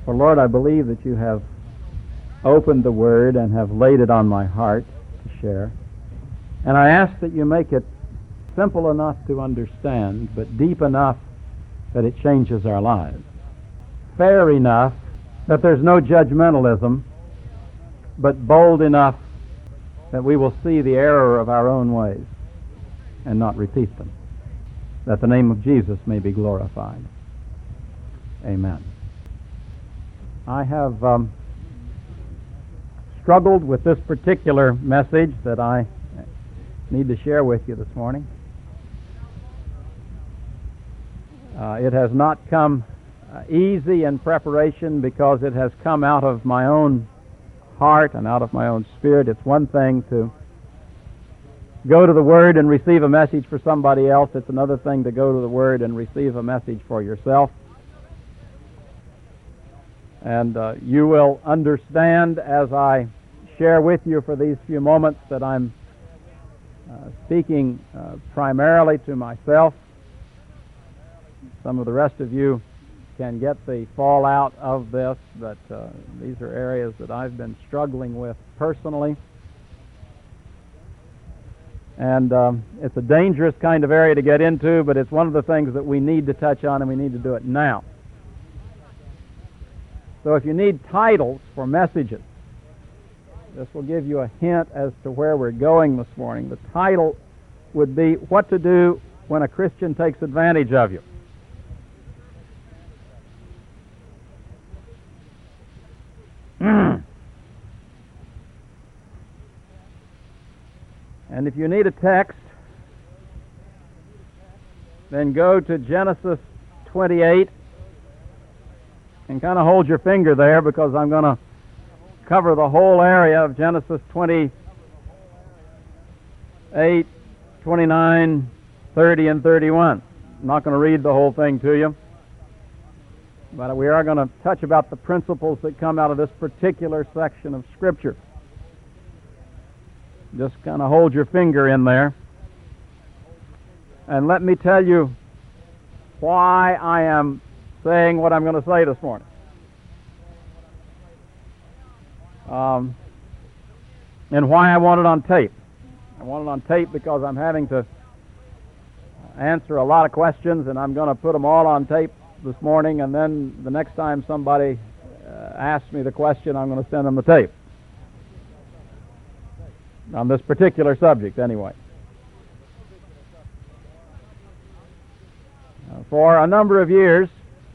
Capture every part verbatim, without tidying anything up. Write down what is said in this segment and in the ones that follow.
For Lord, I believe that you have opened the Word and have laid it on my heart to share. And I ask that you make it simple enough to understand, but deep enough that it changes our lives. Fair enough that there's no judgmentalism, but bold enough that we will see the error of our own ways and not repeat them, that the name of Jesus may be glorified. Amen. I have um, struggled with this particular message that I need to share with you this morning. Uh, it has not come uh, easy in preparation because it has come out of my own heart and out of my own spirit. It's one thing to go to the Word and receive a message for somebody else. It's another thing to go to the Word and receive a message for yourself. And uh, you will understand as I share with you for these few moments that I'm uh, speaking uh, primarily to myself. Some of the rest of you can get the fallout of this, but uh, these are areas that I've been struggling with personally. And um, it's a dangerous kind of area to get into, but it's one of the things that we need to touch on, and we need to do it now. So if you need titles for messages, this will give you a hint as to where we're going this morning. The title would be, What to Do When a Christian Takes Advantage of You. And if you need a text, then go to Genesis twenty-eight and kind of hold your finger there, because I'm going to cover the whole area of Genesis twenty-eight, twenty-nine, thirty, and thirty-one. I'm not going to read the whole thing to you, but we are going to touch about the principles that come out of this particular section of Scripture. Just kind of hold your finger in there. And let me tell you why I am saying what I'm going to say this morning. Um, and why I want it on tape. I want it on tape because I'm having to answer a lot of questions, and I'm going to put them all on tape this morning, and then the next time somebody uh, asks me the question, I'm going to send them the tape. On this particular subject, anyway. Uh, for a number of years,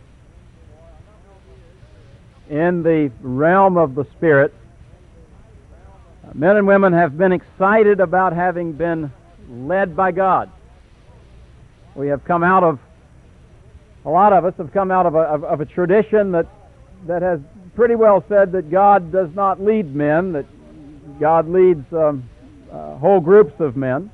in the realm of the Spirit, uh, men and women have been excited about having been led by God. We have come out of, a lot of us have come out of a, of, of a tradition that, that has pretty well said that God does not lead men, that God leads um, uh, whole groups of men,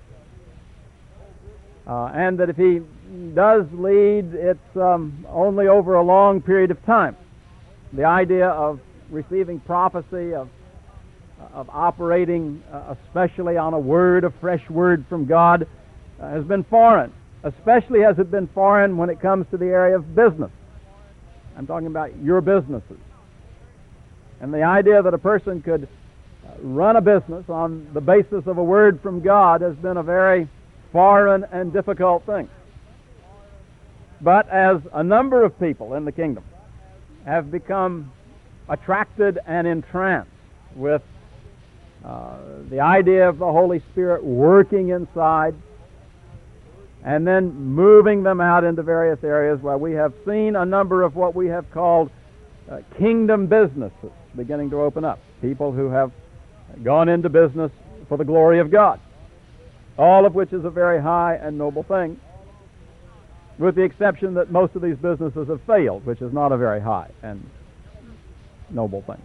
uh, and that if He does lead, it's um, only over a long period of time. The idea of receiving prophecy, of, of operating uh, especially on a word, a fresh word from God, uh, has been foreign. Especially has it been foreign when it comes to the area of business. I'm talking about your businesses. And the idea that a person could run a business on the basis of a word from God has been a very foreign and difficult thing. But as a number of people in the kingdom have become attracted and entranced with uh, the idea of the Holy Spirit working inside and then moving them out into various areas, where we have seen a number of what we have called uh, kingdom businesses beginning to open up. People who have gone into business for the glory of God, all of which is a very high and noble thing, with the exception that most of these businesses have failed, which is not a very high and noble thing.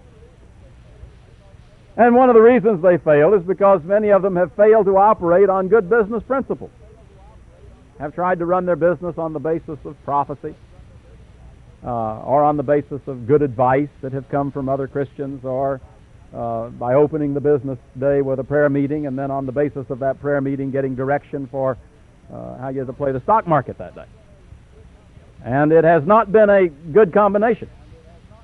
And one of the reasons they fail is because many of them have failed to operate on good business principles, have tried to run their business on the basis of prophecy, uh, or on the basis of good advice that have come from other Christians, or uh, by opening the business day with a prayer meeting, and then on the basis of that prayer meeting getting direction for uh, how you're to play the stock market that day. And it has not been a good combination.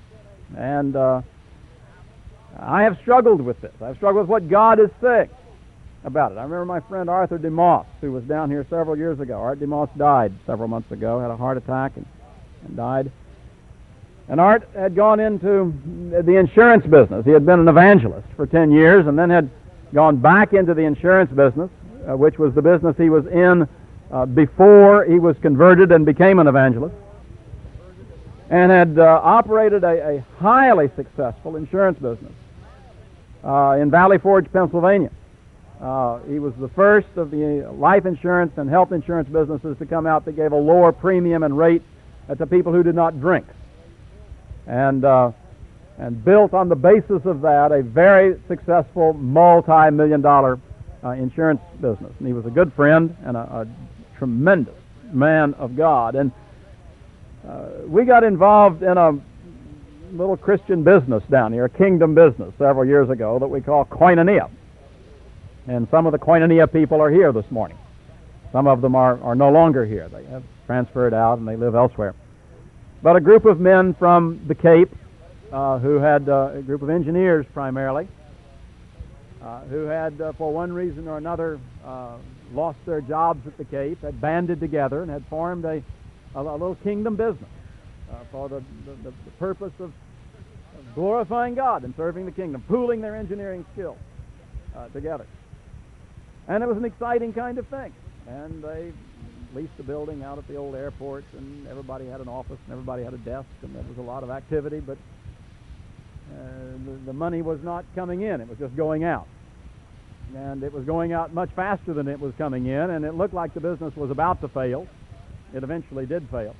And uh, I have struggled with this. I've struggled with what God is saying about it. I remember my friend Arthur DeMoss, who was down here several years ago. Art DeMoss died several months ago, had a heart attack and, and died. And Art had gone into the insurance business. He had been an evangelist for ten years and then had gone back into the insurance business, uh, which was the business he was in uh, before he was converted and became an evangelist, and had uh, operated a, a highly successful insurance business uh, in Valley Forge, Pennsylvania. Uh, he was the first of the life insurance and health insurance businesses to come out that gave a lower premium and rate uh, to people who did not drink. And uh, and built on the basis of that a very successful multi-million dollar uh, insurance business. And he was a good friend and a, a tremendous man of God. And uh, we got involved in a little Christian business down here, a kingdom business, several years ago that we call Koinonia. And some of the Koinonia people are here this morning. Some of them are, are no longer here. They have transferred out and they live elsewhere. But a group of men from the Cape uh, who had uh, a group of engineers primarily, uh, who had, uh, for one reason or another, uh, lost their jobs at the Cape, had banded together and had formed a, a, a little kingdom business uh, for the, the, the purpose of, of glorifying God and serving the kingdom, pooling their engineering skills uh, together. And it was an exciting kind of thing. And they leased a building out at the old airport, and everybody had an office, and everybody had a desk, and there was a lot of activity, but uh, the, the money was not coming in. It was just going out. And it was going out much faster than it was coming in, and it looked like the business was about to fail. It eventually did fail.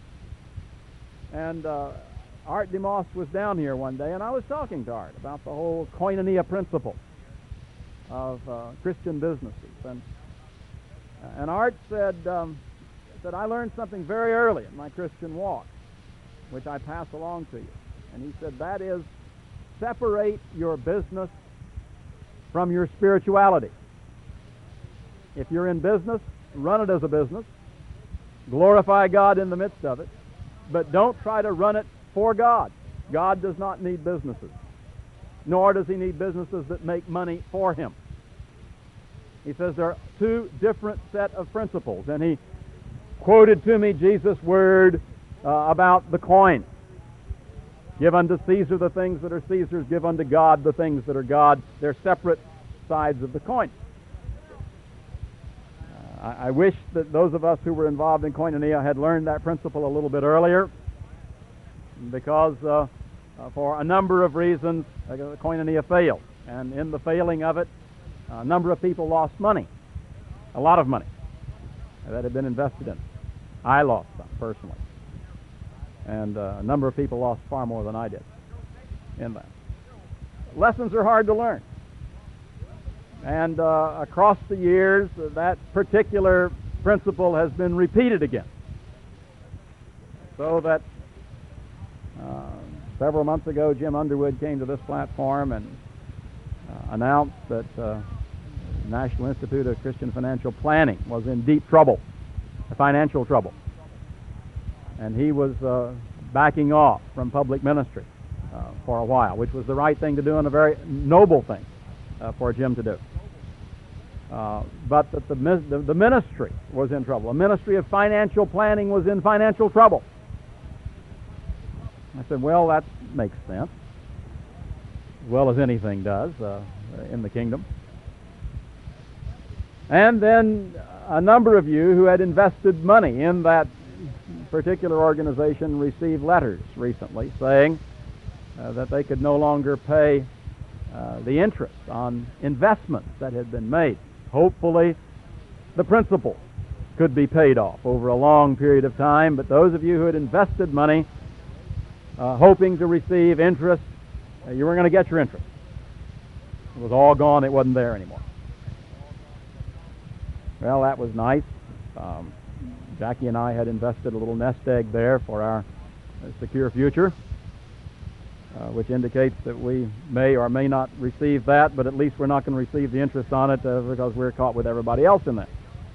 And uh, Art DeMoss was down here one day, and I was talking to Art about the whole Koinonia principle of uh, Christian businesses. And And Art said, um, said, I learned something very early in my Christian walk, which I pass along to you. And he said, that is, separate your business from your spirituality. If you're in business, run it as a business. Glorify God in the midst of it. But don't try to run it for God. God does not need businesses. Nor does he need businesses that make money for him. He says there are two different set of principles. And he quoted to me Jesus' word uh, about the coin. Give unto Caesar the things that are Caesar's, give unto God the things that are God's. They're separate sides of the coin. Uh, I, I wish that those of us who were involved in Koinonia had learned that principle a little bit earlier, because uh, uh, for a number of reasons, uh, Koinonia failed. And in the failing of it, a number of people lost money, a lot of money that had been invested in it. I lost some, personally. And uh, a number of people lost far more than I did in that. Lessons are hard to learn. And uh, across the years, uh, that particular principle has been repeated again. So that uh, several months ago, Jim Underwood came to this platform and uh, announced that uh, the National Institute of Christian Financial Planning was in deep trouble, financial trouble. And he was uh, backing off from public ministry uh, for a while, which was the right thing to do and a very noble thing uh, for Jim to do. Uh, but that the, the, the ministry was in trouble. The ministry of financial planning was in financial trouble. I said, well, that makes sense, as well as anything does uh, in the kingdom. And then a number of you who had invested money in that particular organization received letters recently saying uh, that they could no longer pay uh, the interest on investments that had been made. Hopefully, the principal could be paid off over a long period of time, but those of you who had invested money uh, hoping to receive interest, uh, you weren't going to get your interest. It was all gone. It wasn't there anymore. Well, that was nice. Um, Jackie and I had invested a little nest egg there for our uh, secure future, uh, which indicates that we may or may not receive that, but at least we're not going to receive the interest on it uh, because we're caught with everybody else in that.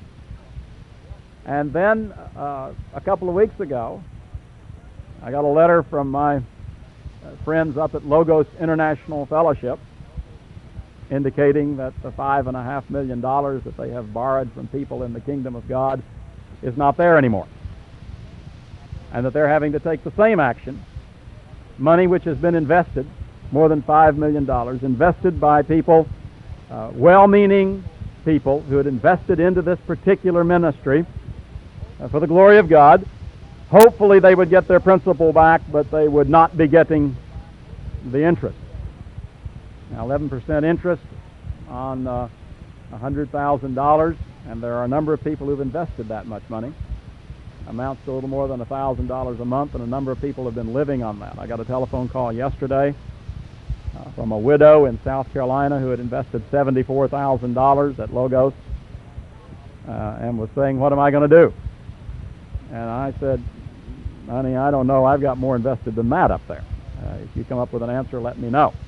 And then uh, a couple of weeks ago, I got a letter from my friends up at Logos International Fellowship, indicating that the five and a half million dollars that they have borrowed from people in the kingdom of God is not there anymore, and that they're having to take the same action. Money which has been invested, more than five million dollars, invested by people, uh, well-meaning people who had invested into this particular ministry uh, for the glory of God. Hopefully they would get their principal back, but they would not be getting the interest. Now, eleven percent interest on uh, one hundred thousand dollars, and there are a number of people who've invested that much money. Amounts to a little more than one thousand dollars a month, and a number of people have been living on that. I got a telephone call yesterday uh, from a widow in South Carolina who had invested seventy-four thousand dollars at Logos uh, and was saying, "What am I going to do?" And I said, "Honey, I don't know. I've got more invested than that up there. Uh, if you come up with an answer, let me know."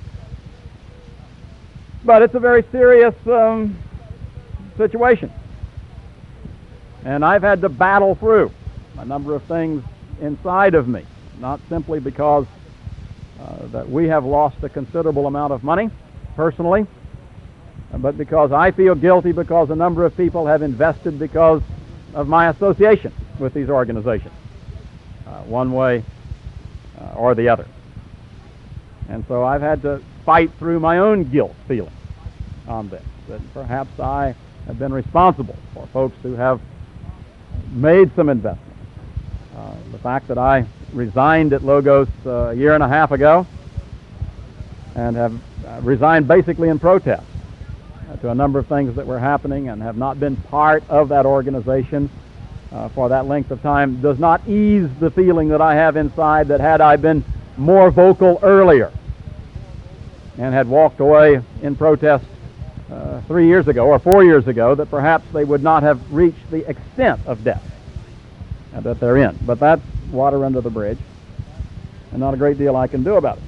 But it's a very serious um, situation. And I've had to battle through a number of things inside of me, not simply because uh, that we have lost a considerable amount of money personally, but because I feel guilty because a number of people have invested because of my association with these organizations, uh, one way uh, or the other. And so I've had to fight through my own guilt feeling on this, that perhaps I have been responsible for folks who have made some investments. Uh, the fact that I resigned at Logos uh, a year and a half ago and have uh, resigned basically in protest uh, to a number of things that were happening and have not been part of that organization uh, for that length of time does not ease the feeling that I have inside that had I been more vocal earlier and had walked away in protest uh, three years ago or four years ago, that perhaps they would not have reached the extent of debt uh, that they're in. But that's water under the bridge, and not a great deal I can do about it.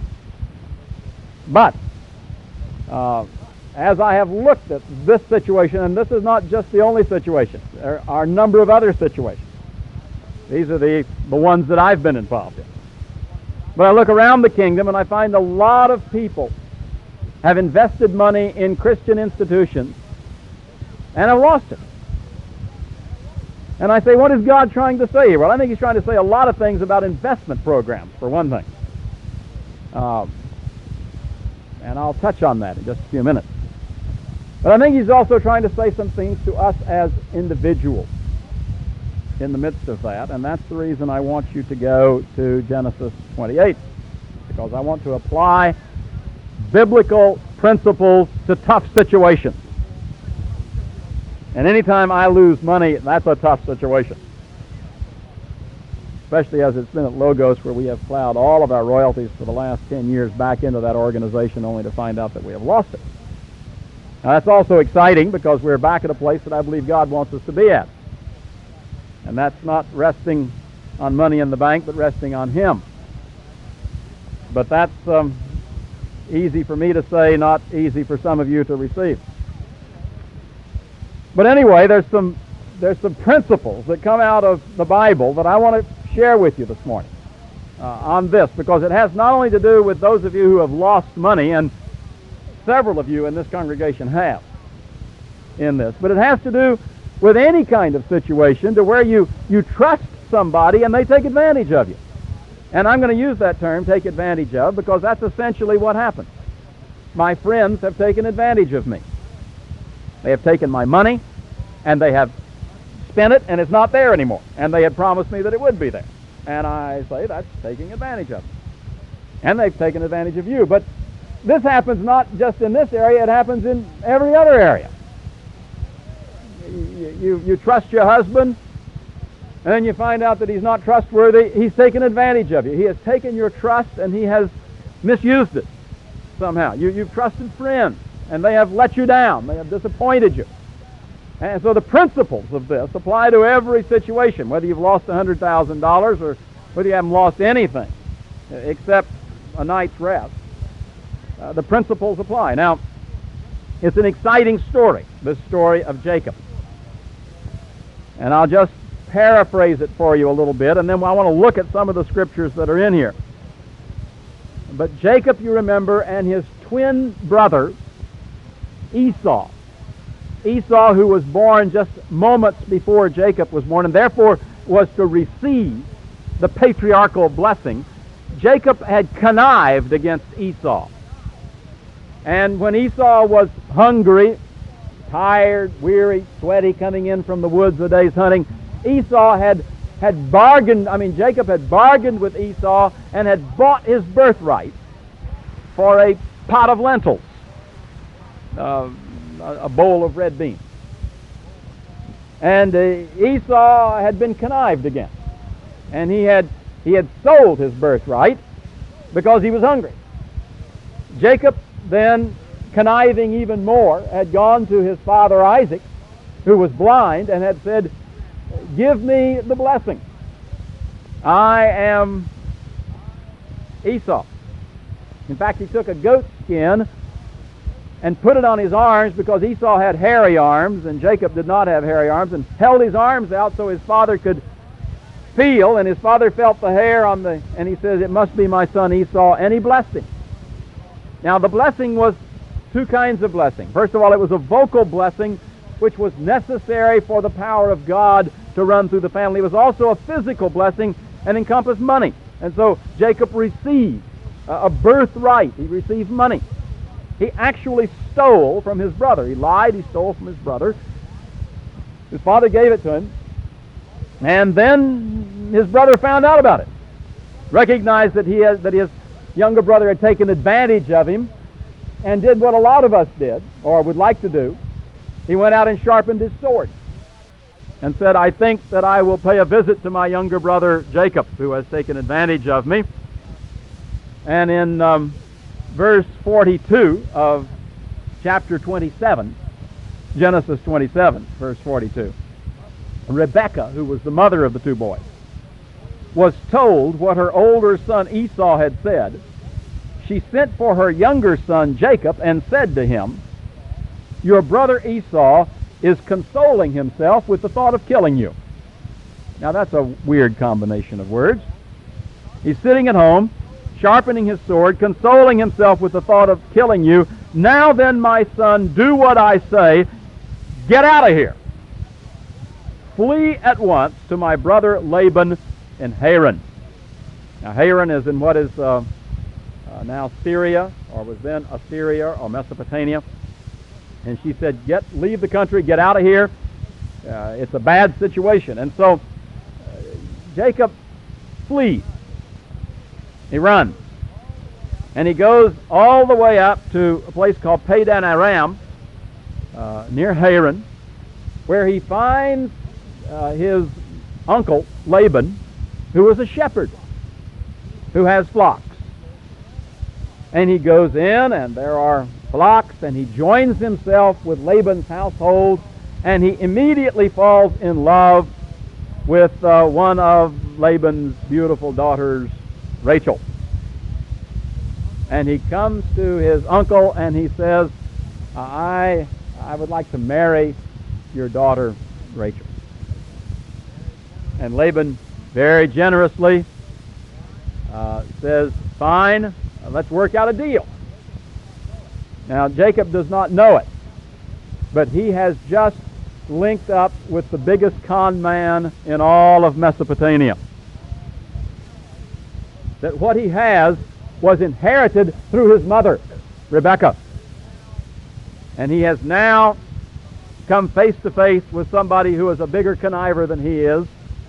But uh, as I have looked at this situation, and this is not just the only situation, there are a number of other situations. These are the, the ones that I've been involved in. But I look around the kingdom and I find a lot of people have invested money in Christian institutions and have lost it. And I say, what is God trying to say here? Well, I think he's trying to say a lot of things about investment programs, for one thing. Um, and I'll touch on that in just a few minutes. But I think he's also trying to say some things to us as individuals in the midst of that, and that's the reason I want you to go to Genesis twenty-eight, because I want to apply biblical principles to tough situations. And anytime I lose money, that's a tough situation, especially as it's been at Logos, where we have plowed all of our royalties for the last ten years back into that organization only to find out that we have lost it. Now, that's also exciting because we're back at a place that I believe God wants us to be at. And that's not resting on money in the bank, but resting on Him. But that's um, easy for me to say, not easy for some of you to receive. But anyway, there's some there's some principles that come out of the Bible that I want to share with you this morning uh, on this, because it has not only to do with those of you who have lost money, and several of you in this congregation have in this, but it has to do with any kind of situation to where you, you trust somebody and they take advantage of you. And I'm going to use that term, take advantage of, because that's essentially what happened. My friends have taken advantage of me. They have taken my money, and they have spent it, and it's not there anymore. And they had promised me that it would be there. And I say that's taking advantage of them. And they've taken advantage of you. But this happens not just in this area, it happens in every other area. You, you, you trust your husband, and then you find out that he's not trustworthy. He's taken advantage of you. He has taken your trust, and he has misused it somehow. You, you've trusted friends, and they have let you down. They have disappointed you. And so the principles of this apply to every situation, whether you've lost one hundred thousand dollars or whether you haven't lost anything except a night's rest. Uh, the principles apply. Now, it's an exciting story, this story of Jacob. And I'll just paraphrase it for you a little bit, and then I want to look at some of the scriptures that are in here. But Jacob, you remember, and his twin brother, Esau. Esau, who was born just moments before Jacob was born, and therefore was to receive the patriarchal blessing. Jacob had connived against Esau. And when Esau was hungry, tired, weary, sweaty, coming in from the woods a day's hunting, Esau had, had bargained, I mean, Jacob had bargained with Esau and had bought his birthright for a pot of lentils, uh, a bowl of red beans. And uh, Esau had been connived against. And he had, he had sold his birthright because he was hungry. Jacob then, conniving even more, had gone to his father Isaac, who was blind, and had said, "Give me the blessing. I am Esau." In fact, he took a goat skin and put it on his arms, because Esau had hairy arms and Jacob did not have hairy arms, and held his arms out so his father could feel, and his father felt the hair on the, and he says, "It must be my son Esau," and he blessed him. Now, the blessing was two kinds of blessing. First of all, it was a vocal blessing, which was necessary for the power of God to run through the family. It was also a physical blessing and encompassed money. And so Jacob received a birthright. He received money. He actually stole from his brother. He lied, he stole from his brother. His father gave it to him. And then his brother found out about it. Recognized that he has, that his younger brother had taken advantage of him, and did what a lot of us did, or would like to do. He went out and sharpened his sword and said, "I think that I will pay a visit to my younger brother Jacob, who has taken advantage of me." And in um, verse forty-two of chapter twenty-seven, Genesis twenty-seven, verse forty-two, Rebekah, who was the mother of the two boys, was told what her older son Esau had said. She sent for her younger son Jacob and said to him, "Your brother Esau is consoling himself with the thought of killing you." Now that's a weird combination of words. He's sitting at home, sharpening his sword, consoling himself with the thought of killing you. "Now then, my son, do what I say. Get out of here. Flee at once to my brother Laban in Haran." Now Haran is in what is uh, uh, now Syria, or was then Assyria or Mesopotamia. And she said, "Get, leave the country, get out of here. Uh, it's a bad situation." And so uh, Jacob flees. He runs. And he goes all the way up to a place called Padan Aram, uh, near Haran, where he finds uh, his uncle Laban, who is a shepherd, who has flocks. And he goes in, and there are flocks, and he joins himself with Laban's household, and he immediately falls in love with uh, one of Laban's beautiful daughters, Rachel. And he comes to his uncle and he says, I, I would like to marry your daughter, Rachel. And Laban very generously uh, says, "Fine, uh, let's work out a deal." Now, Jacob does not know it, but he has just linked up with the biggest con man in all of Mesopotamia. That what he has was inherited through his mother, Rebekah. And he has now come face to face with somebody who is a bigger conniver than he is.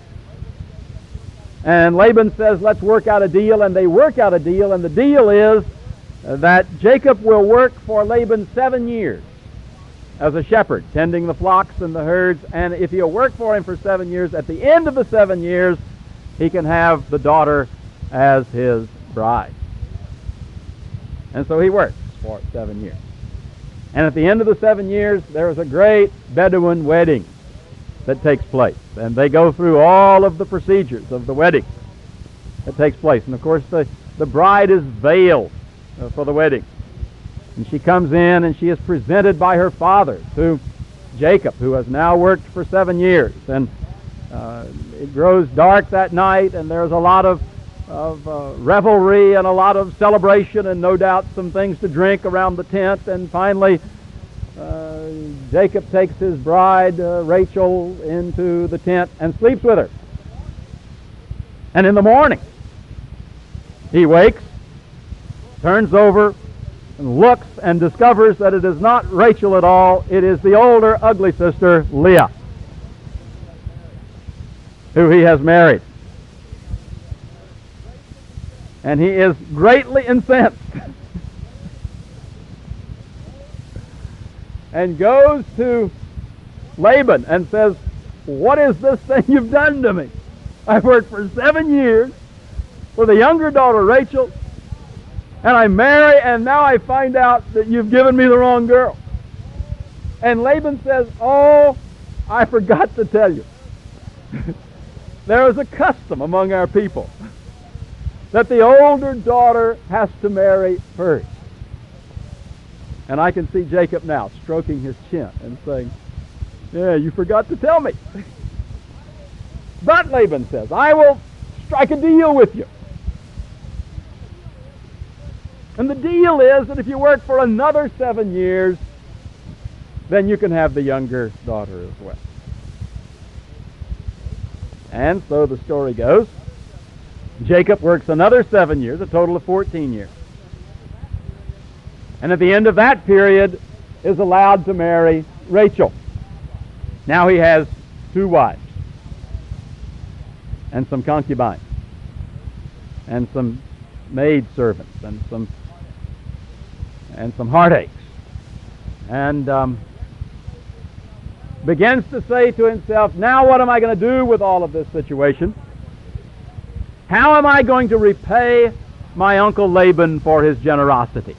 And Laban says, "Let's work out a deal," and they work out a deal, and the deal is that Jacob will work for Laban seven years as a shepherd, tending the flocks and the herds, and if he'll work for him for seven years, at the end of the seven years, he can have the daughter as his bride. And so he works for seven years. And at the end of the seven years, there is a great Bedouin wedding that takes place. And they go through all of the procedures of the wedding that takes place. And of course, the, the bride is veiled uh, for the wedding. And she comes in and she is presented by her father to Jacob, who has now worked for seven years. And uh, it grows dark that night, and there's a lot of of uh, revelry and a lot of celebration and no doubt some things to drink around the tent. And finally, uh, Jacob takes his bride, uh, Rachel, into the tent and sleeps with her. And in the morning, he wakes, turns over, and looks and discovers that it is not Rachel at all. It is the older, ugly sister, Leah, who he has married. And he is greatly incensed and goes to Laban and says, "What is this thing you've done to me? I've worked for seven years for the younger daughter, Rachel, and I marry, and now I find out that you've given me the wrong girl." And Laban says, "Oh, I forgot to tell you. There is a custom among our people that the older daughter has to marry first." And I can see Jacob now stroking his chin and saying, "Yeah, you forgot to tell me." But Laban says, "I will strike a deal with you. And the deal is that if you work for another seven years, then you can have the younger daughter as well." And so the story goes, Jacob works another seven years, a total of fourteen years. And at the end of that period is allowed to marry Rachel. Now he has two wives and some concubines and some maid servants and some and some heartaches, and um, begins to say to himself, "Now what am I going to do with all of this situation? How am I going to repay my uncle Laban for his generosity?"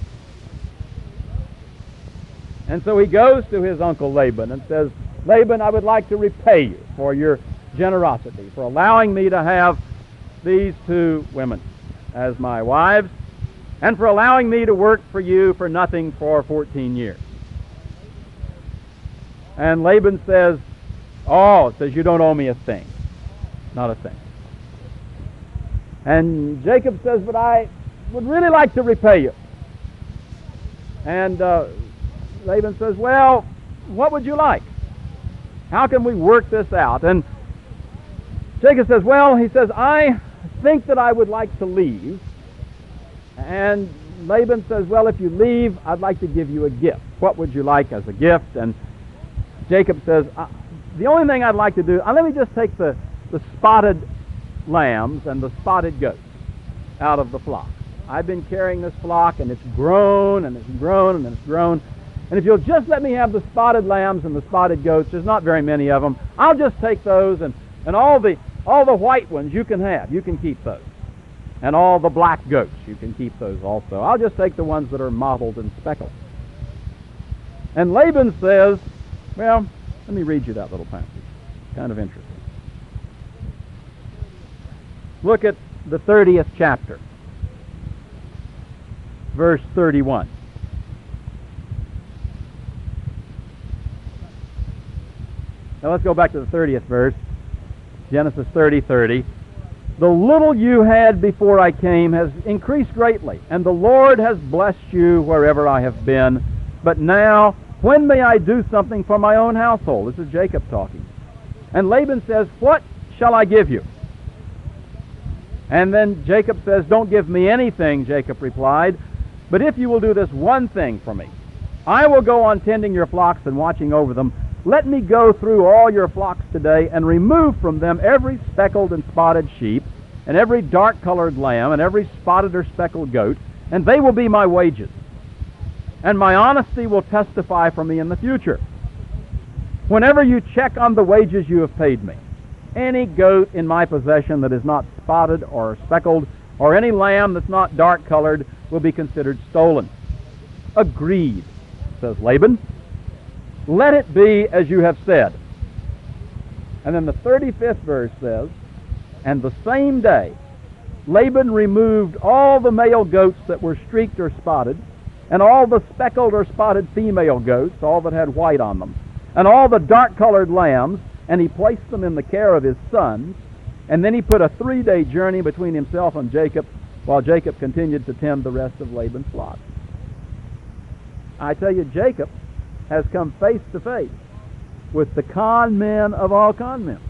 And so he goes to his uncle Laban and says, "Laban, I would like to repay you for your generosity, for allowing me to have these two women as my wives, and for allowing me to work for you for nothing for fourteen years. And Laban says, "Oh," it says, "you don't owe me a thing." Not a thing. And Jacob says, "But I would really like to repay you." And uh, Laban says, "Well, what would you like? How can we work this out?" And Jacob says, "Well," he says, "I think that I would like to leave." And Laban says, "Well, if you leave, I'd like to give you a gift. What would you like as a gift?" And Jacob says, "The only thing I'd like to do, uh, let me just take the, the spotted lambs and the spotted goats out of the flock. I've been carrying this flock, and it's grown, and it's grown, and it's grown. And if you'll just let me have the spotted lambs and the spotted goats, there's not very many of them, I'll just take those, and, and all the all the white ones you can have. You can keep those. And all the black goats, you can keep those also. I'll just take the ones that are mottled and speckled." And Laban says, well, let me read you that little passage. Kind of interesting. Look at the thirtieth chapter, verse thirty-one. Now let's go back to the thirtieth verse, Genesis thirty thirty. "The little you had before I came has increased greatly, and the Lord has blessed you wherever I have been. But now, when may I do something for my own household?" This is Jacob talking. And Laban says, "What shall I give you?" And then Jacob says, "Don't give me anything," Jacob replied, "but if you will do this one thing for me, I will go on tending your flocks and watching over them. Let me go through all your flocks today and remove from them every speckled and spotted sheep, and every dark-colored lamb, and every spotted or speckled goat, and they will be my wages. And my honesty will testify for me in the future. Whenever you check on the wages you have paid me, any goat in my possession that is not spotted or speckled, or any lamb that's not dark-colored, will be considered stolen." "Agreed," says Laban. "Let it be as you have said." And then the thirty-fifth verse says, "And the same day Laban removed all the male goats that were streaked or spotted, and all the speckled or spotted female goats, all that had white on them, and all the dark-colored lambs, and he placed them in the care of his sons, And then he put a three-day journey between himself and Jacob, while Jacob continued to tend the rest of Laban's flock. I tell you, Jacob has come face to face with the con men of all con men.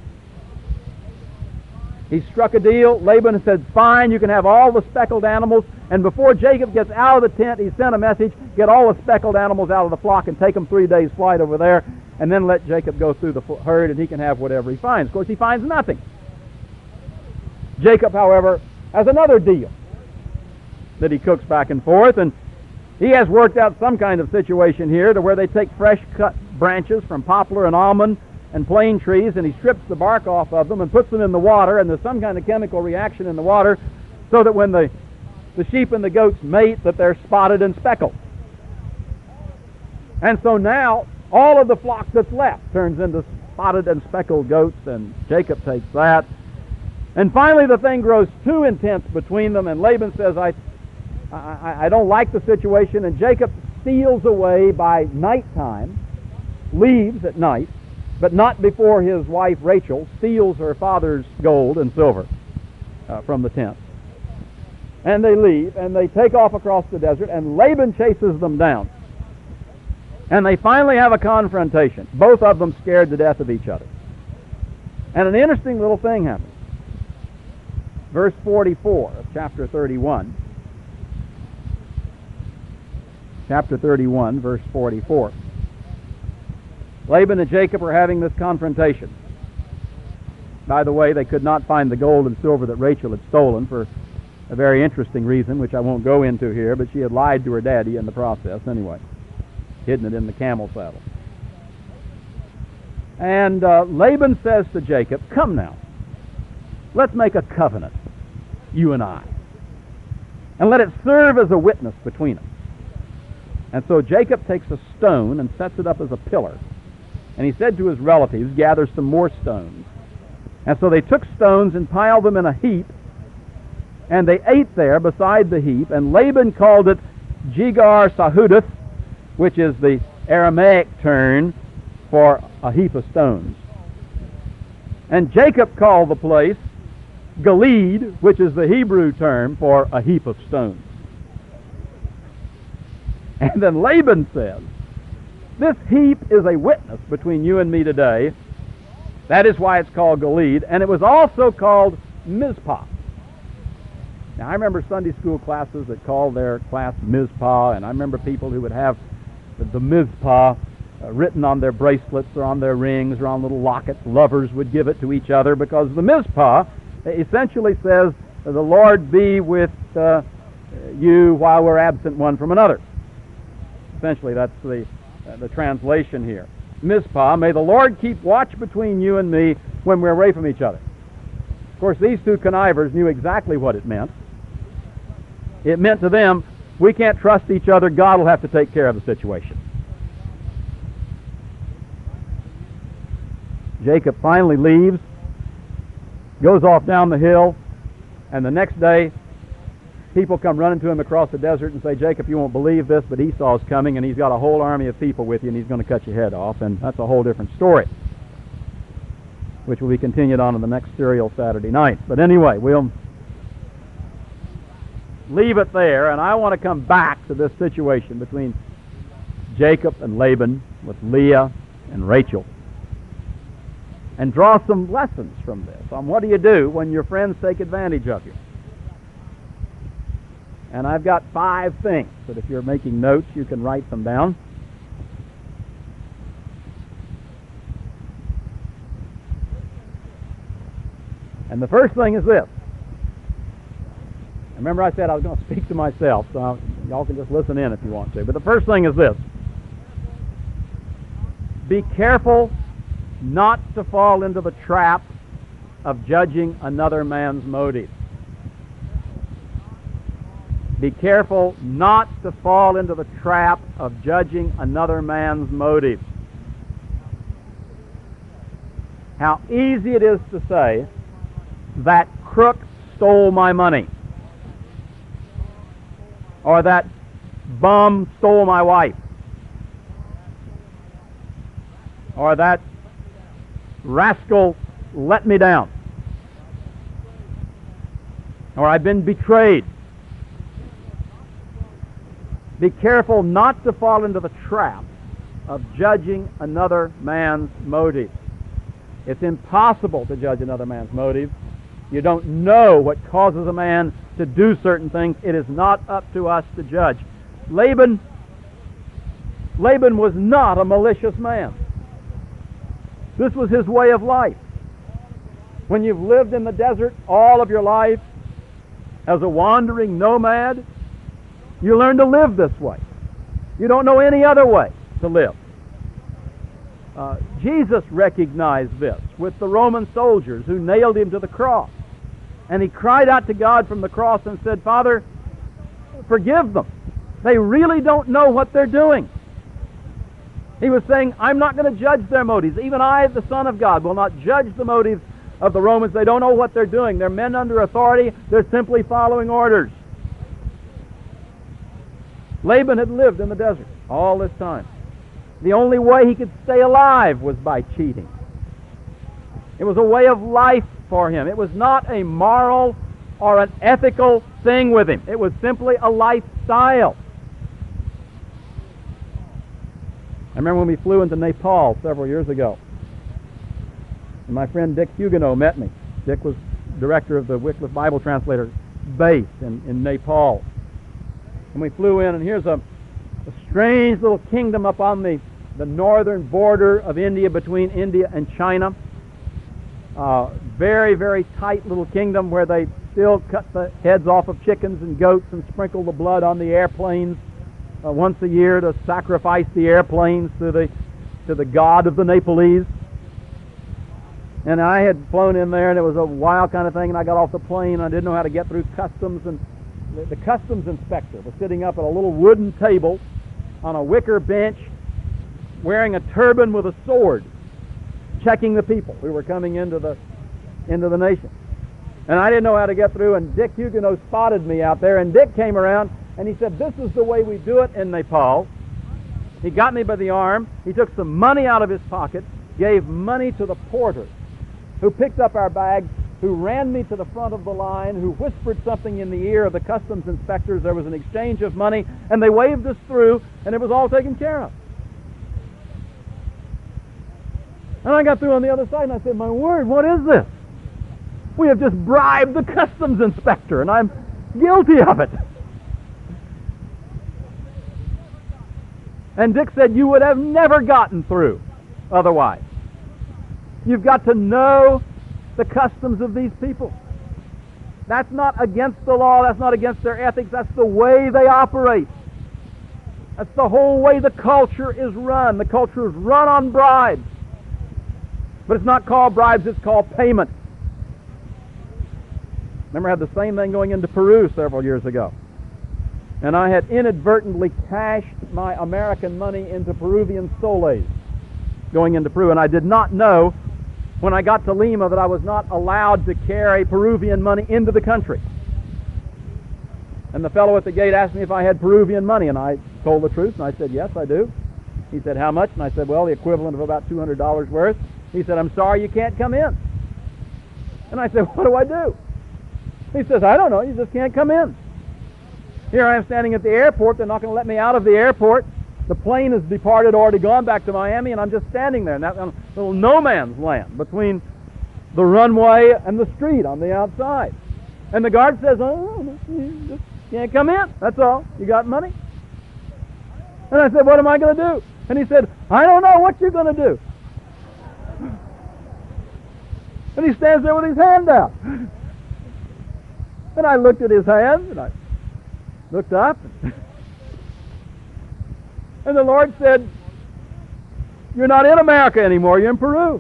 He struck a deal. Laban said, fine, you can have all the speckled animals. And before Jacob gets out of the tent, he sent a message, get all the speckled animals out of the flock and take them three days' flight over there, and then let Jacob go through the herd, and he can have whatever he finds. Of course, he finds nothing. Jacob, however, has another deal that he cooks back and forth, and he has worked out some kind of situation here to where they take fresh cut branches from poplar and almond and plane trees, and he strips the bark off of them and puts them in the water, and there's some kind of chemical reaction in the water so that when the, the sheep and the goats mate, that they're spotted and speckled. And so now all of the flock that's left turns into spotted and speckled goats, and Jacob takes that. And finally the thing grows too intense between them, and Laban says, I, I, I don't like the situation, and Jacob steals away by nighttime, leaves at night, but not before his wife Rachel steals her father's gold and silver uh, from the tent. And they leave, and they take off across the desert, and Laban chases them down. And they finally have a confrontation, both of them scared to death of each other. And an interesting little thing happens. Verse forty-four of chapter thirty-one. Chapter thirty-one, verse forty-four. Laban and Jacob are having this confrontation. By the way, they could not find the gold and silver that Rachel had stolen for a very interesting reason, which I won't go into here, but she had lied to her daddy in the process anyway, hidden it in the camel saddle. And uh, Laban says to Jacob, come now, let's make a covenant, you and I, and let it serve as a witness between us. And so Jacob takes a stone and sets it up as a pillar. And he said to his relatives, gather some more stones. And so they took stones and piled them in a heap, and they ate there beside the heap, and Laban called it Jegar Sahudith, which is the Aramaic term for a heap of stones. And Jacob called the place Gilead, which is the Hebrew term for a heap of stones. And then Laban says, this heap is a witness between you and me today. That is why it's called Gilead. And it was also called Mizpah. Now, I remember Sunday school classes that called their class Mizpah, and I remember people who would have the, the Mizpah uh, written on their bracelets or on their rings or on little lockets. Lovers would give it to each other because the Mizpah essentially says, the Lord be with uh, you while we're absent one from another. Essentially, that's the Uh, the translation here. Mizpah, may the Lord keep watch between you and me when we're away from each other. Of course, these two connivers knew exactly what it meant. It meant to them, we can't trust each other, God will have to take care of the situation. Jacob finally leaves, goes off down the hill, and the next day, people come running to him across the desert and say, Jacob, you won't believe this, but Esau's coming, and he's got a whole army of people with you, and he's going to cut your head off. And that's a whole different story, which will be continued on in the next serial Saturday night. But anyway, we'll leave it there, and I want to come back to this situation between Jacob and Laban with Leah and Rachel and draw some lessons from this on what do you do when your friends take advantage of you. And I've got five things that if you're making notes, you can write them down. And the first thing is this. Remember I said I was going to speak to myself, so y'all can just listen in if you want to. But the first thing is this. Be careful not to fall into the trap of judging another man's motives. Be careful not to fall into the trap of judging another man's motives. How easy it is to say, that crook stole my money, or that bum stole my wife, or that rascal let me down. or I've been betrayed. Be careful not to fall into the trap of judging another man's motive. It's impossible to judge another man's motive. You don't know what causes a man to do certain things. It is not up to us to judge. Laban, Laban was not a malicious man. This was his way of life. When you've lived in the desert all of your life as a wandering nomad, you learn to live this way. You don't know any other way to live. Uh, Jesus recognized this with the Roman soldiers who nailed him to the cross. And he cried out to God from the cross and said, Father, forgive them. They really don't know what they're doing. He was saying, I'm not going to judge their motives. Even I, the Son of God, will not judge the motives of the Romans. They don't know what they're doing. They're men under authority. They're simply following orders. Laban had lived in the desert all this time. The only way he could stay alive was by cheating. It was a way of life for him. It was not a moral or an ethical thing with him. It was simply a lifestyle. I remember when we flew into Nepal several years ago, and my friend Dick Huguenot met me. Dick was director of the Wycliffe Bible Translator base in, in Nepal. And we flew in, and here's a, a strange little kingdom up on the, the northern border of India, between India and China. Uh, very, very tight little kingdom where they still cut the heads off of chickens and goats and sprinkle the blood on the airplanes uh, once a year to sacrifice the airplanes to the, to the god of the Nepalese. And I had flown in there, and it was a wild kind of thing, and I got off the plane, and I didn't know how to get through customs, and the, the customs inspector was sitting up at a little wooden table on a wicker bench, wearing a turban with a sword, checking the people who were coming into the into the nation. And I didn't know how to get through, and Dick Huguenot spotted me out there, and Dick came around, and he said, this is the way we do it in Nepal. He got me by the arm, he took some money out of his pocket, gave money to the porter, who picked up our bags, who ran me to the front of the line, who whispered something in the ear of the customs inspectors. There was an exchange of money, and they waved us through, and it was all taken care of. And I got through on the other side, and I said, my word, what is this? We have just bribed the customs inspector, and I'm guilty of it. And Dick said, you would have never gotten through otherwise. You've got to know the customs of these people. That's not against the law. That's not against their ethics. That's the way they operate. That's the whole way the culture is run. The culture is run on bribes. But it's not called bribes, it's called payment. Remember, I had the same thing going into Peru several years ago. And I had inadvertently cashed my American money into Peruvian soles going into Peru. And I did not know when I got to Lima that I was not allowed to carry Peruvian money into the country. And the fellow at the gate asked me if I had Peruvian money, and I told the truth, and I said, yes, I do. He said, how much? And I said, well, the equivalent of about two hundred dollars worth. He said, I'm sorry, you can't come in. And I said, what do I do? He says, I don't know, you just can't come in. Here I am standing at the airport. They're not going to let me out of the airport. The plane has departed, already gone back to Miami, and I'm just standing there in that little no man's land between the runway and the street on the outside. And the guard says, oh, you just can't come in. That's all. You got money? And I said, what am I going to do? And he said, I don't know what you're going to do. And he stands there with his hand out. And I looked at his hand, and I looked up. And the Lord said, you're not in America anymore, you're in Peru.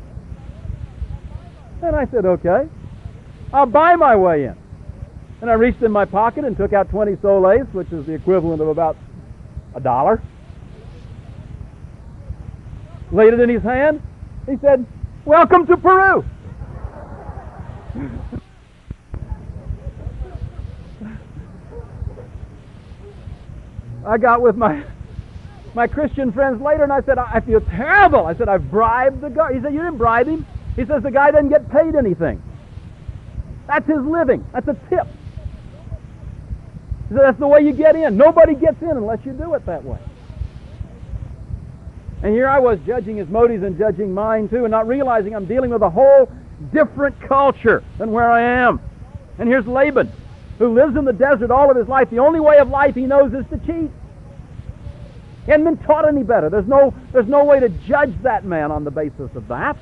And I said, okay, I'll buy my way in. And I reached in my pocket and took out twenty soles, which is the equivalent of about a dollar. Laid it in his hand. He said, welcome to Peru. I got with my my Christian friends later, and I said, I feel terrible. I said, I've bribed the guy. He said, you didn't bribe him. He says, the guy doesn't get paid anything. That's his living. That's a tip. That's the way you get in. Nobody gets in unless you do it that way. And here I was judging his motives and judging mine too, and not realizing I'm dealing with a whole different culture than where I am. And here's Laban, who lives in the desert all of his life. The only way of life he knows is to cheat. He hadn't been taught any better. There's no, there's no way to judge that man on the basis of that.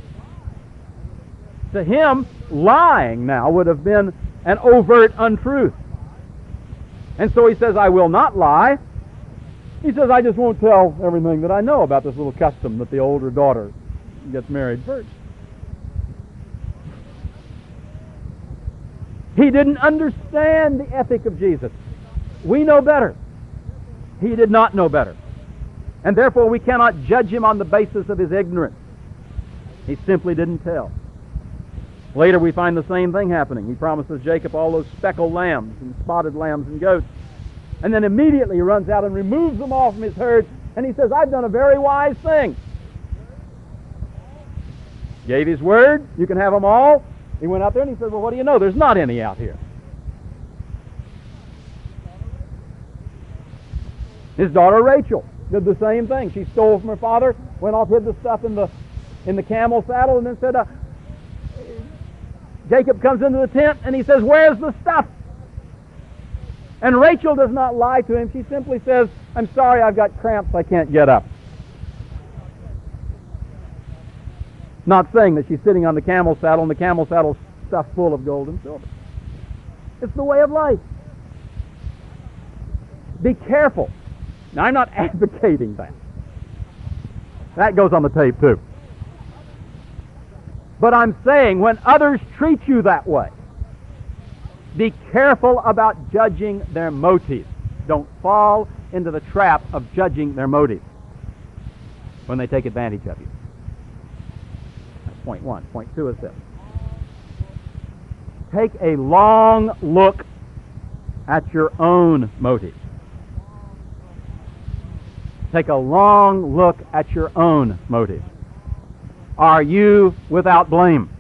To him, lying now would have been an overt untruth. And so he says, I will not lie. He says, I just won't tell everything that I know about this little custom that the older daughter gets married first. He didn't understand the ethic of Jesus. We know better. He did not know better. And therefore we cannot judge him on the basis of his ignorance. He simply didn't tell. Later we find the same thing happening. He promises Jacob all those speckled lambs and spotted lambs and goats. And then immediately he runs out and removes them all from his herd. And he says, I've done a very wise thing. Gave his word, you can have them all. He went out there and he said, well, what do you know? There's not any out here. His daughter Rachel did the same thing. She stole from her father, went off, hid the stuff in the in the camel saddle, and then said, uh, Jacob comes into the tent and he says, where's the stuff? And Rachel does not lie to him. She simply says, I'm sorry, I've got cramps, I can't get up. Not saying that she's sitting on the camel saddle and the camel saddle's stuffed full of gold and silver. It's the way of life. Be careful. Now, I'm not advocating that. That goes on the tape, too. But I'm saying when others treat you that way, be careful about judging their motives. Don't fall into the trap of judging their motives when they take advantage of you. That's point one. Point two is this. Take a long look at your own motives. Take a long look at your own motives. Are you without blame?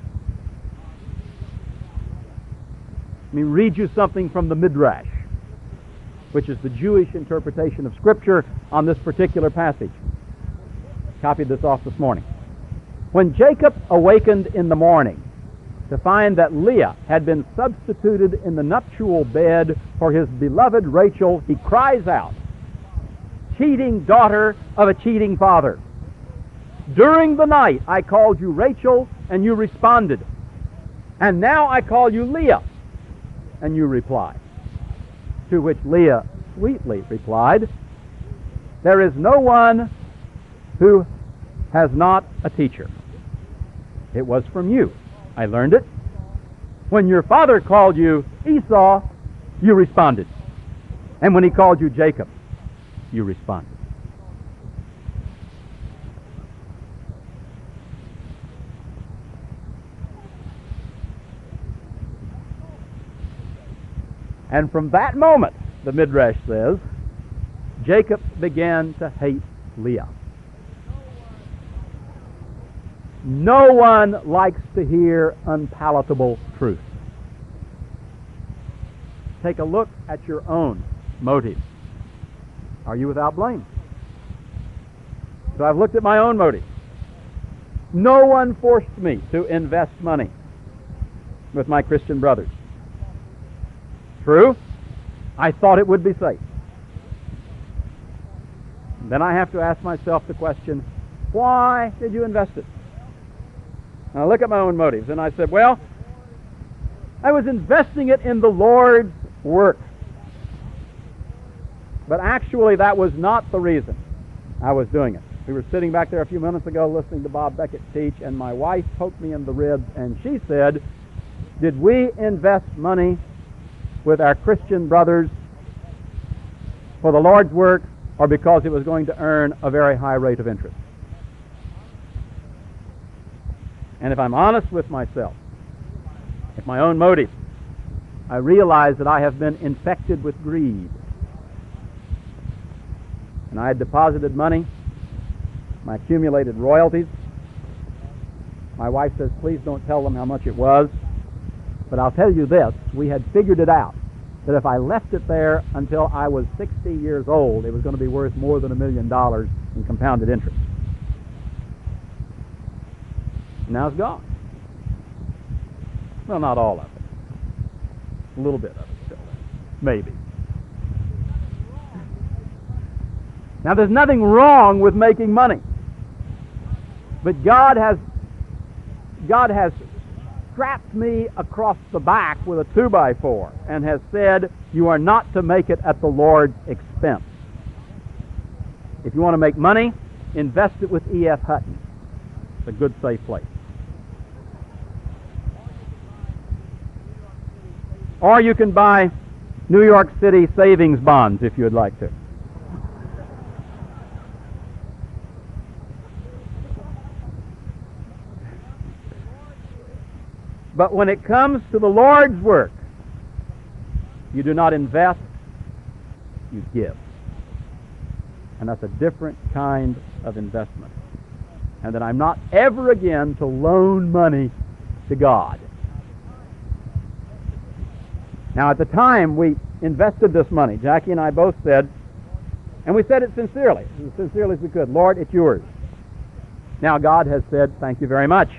Let me read you something from the Midrash, which is the Jewish interpretation of Scripture on this particular passage. Copied this off this morning. When Jacob awakened in the morning to find that Leah had been substituted in the nuptial bed for his beloved Rachel, he cries out, cheating daughter of a cheating father. During the night I called you Rachel, and you responded. And now I call you Leah, and you reply. To which Leah sweetly replied, there is no one who has not a teacher. It was from you I learned it. When your father called you Esau, you responded. And when he called you Jacob, you responded. And from that moment, the Midrash says, Jacob began to hate Leah. No one likes to hear unpalatable truth. Take a look at your own motives. Are you without blame? So I've looked at my own motives. No one forced me to invest money with my Christian brothers. True, I thought it would be safe. Then I have to ask myself the question, why did you invest it? And I look at my own motives, and I said, well, I was investing it in the Lord's work. But actually, that was not the reason I was doing it. We were sitting back there a few minutes ago listening to Bob Beckett teach, and my wife poked me in the ribs, and she said, did we invest money with our Christian brothers for the Lord's work, or because it was going to earn a very high rate of interest? And if I'm honest with myself, with my own motives, I realize that I have been infected with greed. And I had deposited money, my accumulated royalties. My wife says, please don't tell them how much it was. But I'll tell you this, we had figured it out, that if I left it there until I was sixty years old, it was going to be worth more than a million dollars in compounded interest. Now it's gone. Well, not all of it. A little bit of it still. Maybe. Now, there's nothing wrong with making money. But God has God has strapped me across the back with a two by four and has said, you are not to make it at the Lord's expense. If you want to make money, invest it with E F. Hutton. It's a good, safe place. Or you can buy New York City savings bonds if you would like to. But when it comes to the Lord's work, you do not invest, you give. And that's a different kind of investment. And that I'm not ever again to loan money to God. Now, at the time we invested this money, Jackie and I both said, and we said it sincerely, as sincerely as we could, Lord, it's yours. Now God has said, thank you very much.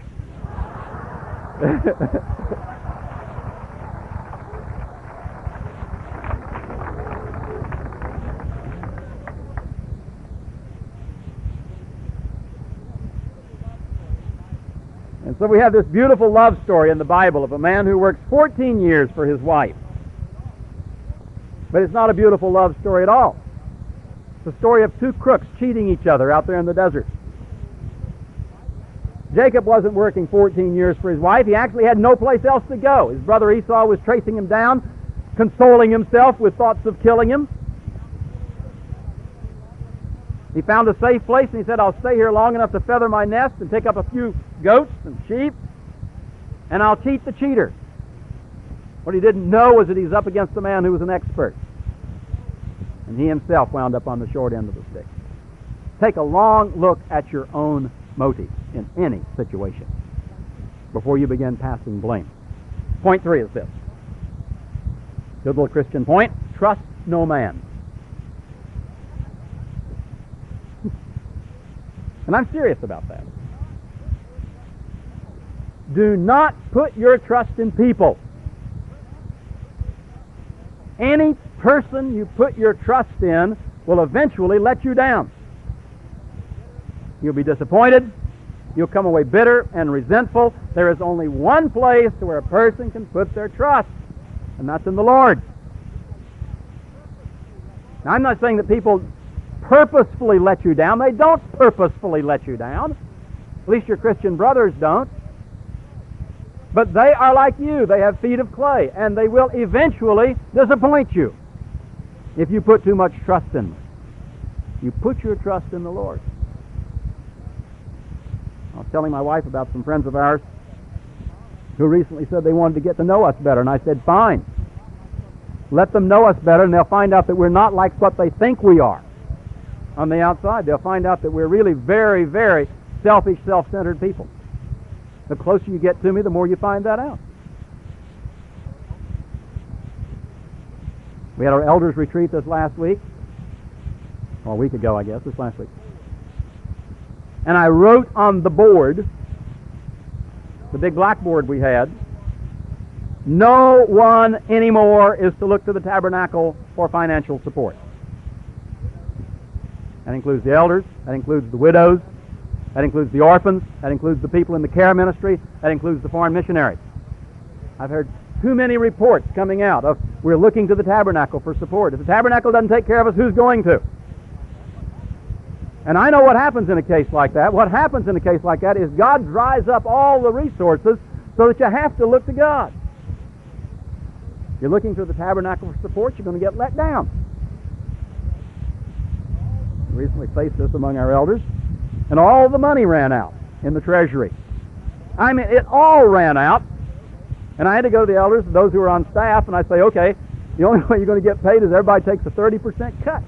And so we have this beautiful love story in the Bible of a man who works fourteen years for his wife. But it's not a beautiful love story at all. It's a story of two crooks cheating each other out there in the desert. Jacob wasn't working fourteen years for his wife. He actually had no place else to go. His brother Esau was tracing him down, consoling himself with thoughts of killing him. He found a safe place and he said, I'll stay here long enough to feather my nest and take up a few goats and sheep, and I'll cheat the cheater. What he didn't know was that he was up against a man who was an expert. And he himself wound up on the short end of the stick. Take a long look at your own motives in any situation before you begin passing blame. Point three is this. Good little Christian point. Trust no man. And I'm serious about that. Do not put your trust in people. Any person you put your trust in will eventually let you down. You'll be disappointed. You'll come away bitter and resentful. There is only one place where a person can put their trust, and that's in the Lord. Now, I'm not saying that people purposefully let you down. They don't purposefully let you down. At least your Christian brothers don't. But they are like you. They have feet of clay, and they will eventually disappoint you if you put too much trust in them. You put your trust in the Lord. I was telling my wife about some friends of ours who recently said they wanted to get to know us better, and I said, fine. Let them know us better, and they'll find out that we're not like what they think we are on the outside. They'll find out that we're really very, very selfish, self-centered people. The closer you get to me, the more you find that out. We had our elders retreat this last week, or a week ago, I guess, this last week. And I wrote on the board, the big blackboard we had, no one anymore is to look to the tabernacle for financial support. That includes the elders, that includes the widows, that includes the orphans, that includes the people in the care ministry, that includes the foreign missionaries. I've heard too many reports coming out of we're looking to the tabernacle for support. If the tabernacle doesn't take care of us, who's going to? And I know what happens in a case like that. What happens in a case like that is God dries up all the resources so that you have to look to God. If you're looking to the tabernacle for support, you're going to get let down. We recently faced this among our elders, and all the money ran out in the treasury. I mean, it all ran out. And I had to go to the elders and those who were on staff, and I say, okay, the only way you're going to get paid is everybody takes a thirty percent cut.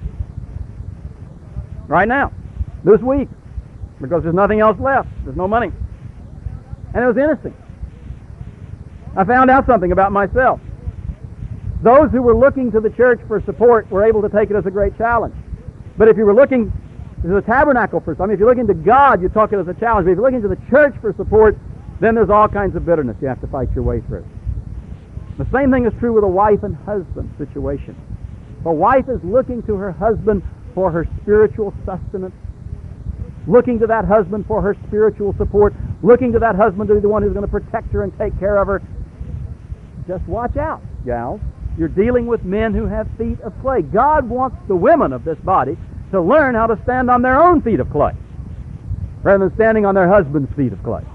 Right now, this week, because there's nothing else left. There's no money. And it was innocent. I found out something about myself. Those who were looking to the church for support were able to take it as a great challenge. But if you were looking to the tabernacle for something, if you're looking to God, you talk it as a challenge. But if you're looking to the church for support, then there's all kinds of bitterness you have to fight your way through. The same thing is true with a wife and husband situation. If a wife is looking to her husband for her spiritual sustenance, looking to that husband for her spiritual support, looking to that husband to be the one who's going to protect her and take care of her, just watch out, gals. You're dealing with men who have feet of clay. God wants the women of this body to learn how to stand on their own feet of clay rather than standing on their husband's feet of clay.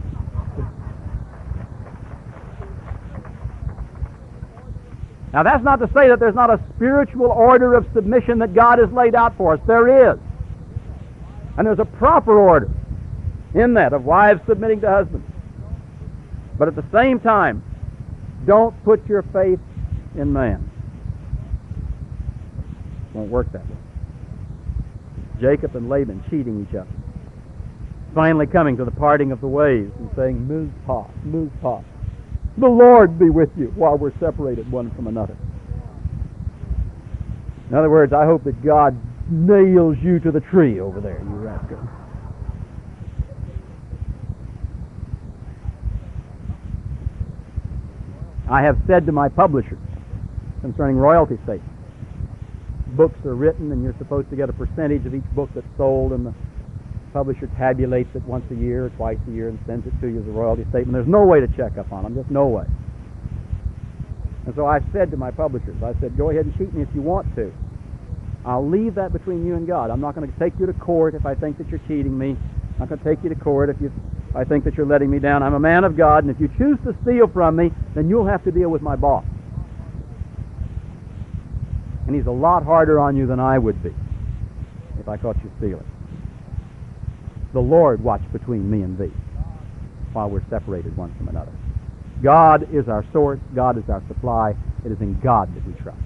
Now, that's not to say that there's not a spiritual order of submission that God has laid out for us. There is. And there's a proper order in that of wives submitting to husbands. But at the same time, don't put your faith in man. It won't work that way. Jacob and Laban cheating each other. Finally coming to the parting of the ways and saying, Mizpah, Mizpah, the Lord be with you while we're separated one from another. In other words, I hope that God nails you to the tree over there, you rascal. I have said to my publishers concerning royalty statements, books are written and you're supposed to get a percentage of each book that's sold, and the publisher tabulates it once a year or twice a year and sends it to you as a royalty statement. There's no way to check up on them, just no way. And so I said to my publishers, I said, go ahead and cheat me if you want to. I'll leave that between you and God. I'm not going to take you to court if I think that you're cheating me. I'm not going to take you to court if you, if I think that you're letting me down. I'm a man of God, and if you choose to steal from me, then you'll have to deal with my boss. And he's a lot harder on you than I would be if I caught you stealing. The Lord watch between me and thee while we're separated one from another. God is our source. God is our supply. It is in God that we trust.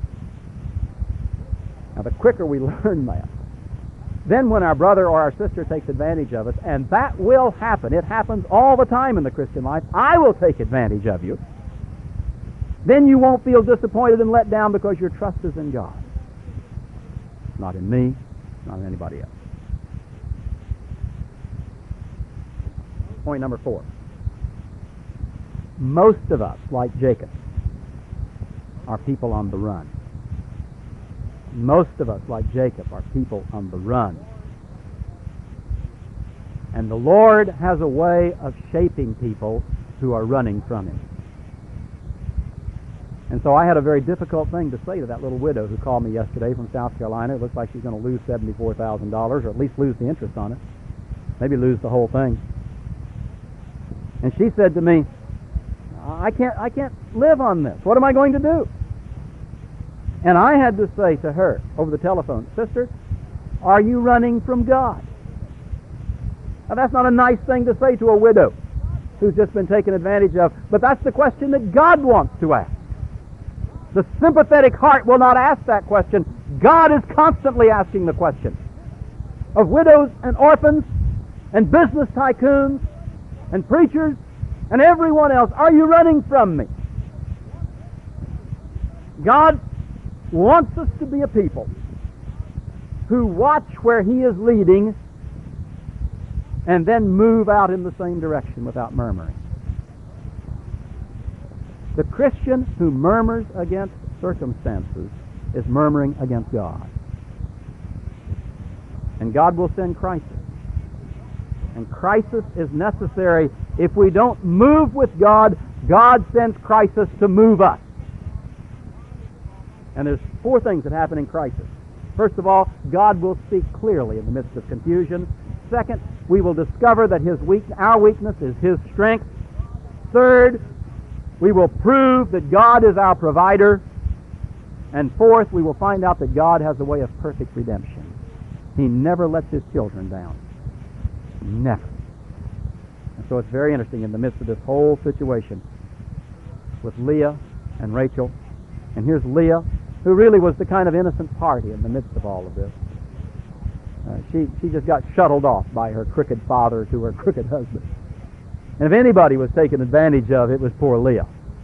Now, the quicker we learn that, then when our brother or our sister takes advantage of us, and that will happen, it happens all the time in the Christian life, I will take advantage of you, then you won't feel disappointed and let down because your trust is in God. Not in me, not in anybody else. Point number four. Most of us, like Jacob, are people on the run. Most of us, like Jacob, are people on the run. And the Lord has a way of shaping people who are running from Him. And so I had a very difficult thing to say to that little widow who called me yesterday from South Carolina. It looks like she's going to lose seventy-four thousand dollars, or at least lose the interest on it. Maybe lose the whole thing. And she said to me, I can't, I can't live on this. What am I going to do? And I had to say to her over the telephone, Sister, are you running from God? Now, that's not a nice thing to say to a widow who's just been taken advantage of, but that's the question that God wants to ask. The sympathetic heart will not ask that question. God is constantly asking the question of widows and orphans and business tycoons and preachers and everyone else. Are you running from me? God wants us to be a people who watch where He is leading and then move out in the same direction without murmuring. The Christian who murmurs against circumstances is murmuring against God. And God will send crisis. And crisis is necessary. If we don't move with God, God sends crisis to move us. And there's four things that happen in crisis. First of all, God will speak clearly in the midst of confusion. Second, we will discover that His weak, our weakness is His strength. Third, we will prove that God is our provider. And fourth, we will find out that God has a way of perfect redemption. He never lets His children down. Never. And so it's very interesting in the midst of this whole situation with Leah and Rachel. And here's Leah, who really was the kind of innocent party in the midst of all of this. Uh, she, she just got shuttled off by her crooked father to her crooked husband. And if anybody was taken advantage of, it was poor Leah.